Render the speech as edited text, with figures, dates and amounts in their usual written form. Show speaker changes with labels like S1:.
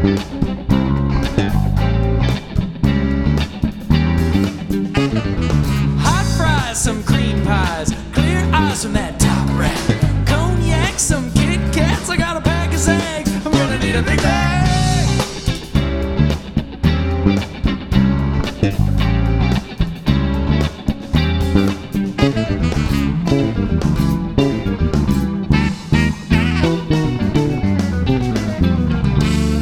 S1: Hot fries, some cream pies, clear eyes from that top rack. Cognac, some Kit Kats, I got a pack of Zags. I'm gonna need a big bag.